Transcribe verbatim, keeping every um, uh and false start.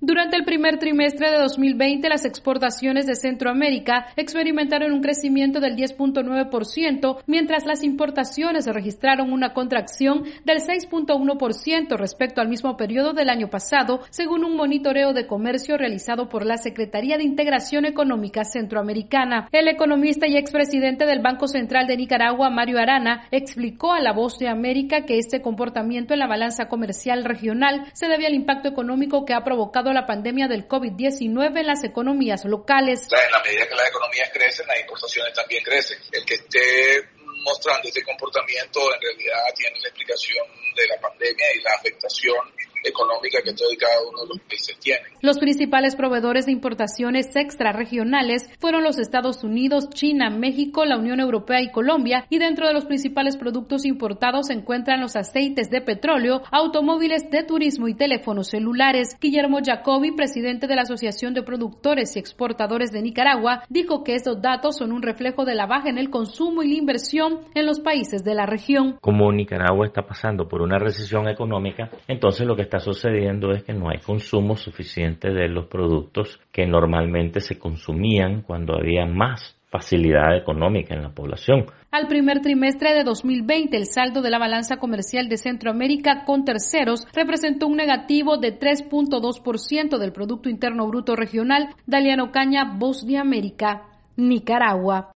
Durante el primer trimestre de dos mil veinte, las exportaciones de Centroamérica experimentaron un crecimiento del diez punto nueve por ciento, mientras las importaciones registraron una contracción del seis punto uno por ciento respecto al mismo periodo del año pasado, según un monitoreo de comercio realizado por la Secretaría de Integración Económica Centroamericana. El economista y expresidente del Banco Central de Nicaragua, Mario Arana, explicó a La Voz de América que este comportamiento en la balanza comercial regional se debe al impacto económico que ha provocado la pandemia del COVID diecinueve en las economías locales. En la medida que las economías crecen, las importaciones también crecen. El que esté mostrando este comportamiento en realidad tiene la explicación de la pandemia y la afectación económica que todo y cada uno de los países tiene. Los principales proveedores de importaciones extrarregionales fueron los Estados Unidos, China, México, la Unión Europea y Colombia, y dentro de los principales productos importados se encuentran los aceites de petróleo, automóviles de turismo y teléfonos celulares. Guillermo Jacobi, presidente de la Asociación de Productores y Exportadores de Nicaragua, dijo que estos datos son un reflejo de la baja en el consumo y la inversión en los países de la región. Como Nicaragua está pasando por una recesión económica, entonces lo que está sucediendo es que no hay consumo suficiente de los productos que normalmente se consumían cuando había más facilidad económica en la población. Al primer trimestre de dos mil veinte, el saldo de la balanza comercial de Centroamérica con terceros representó un negativo de tres punto dos por ciento del Producto Interno Bruto Regional. Daliano Caña, Voz de América, Nicaragua.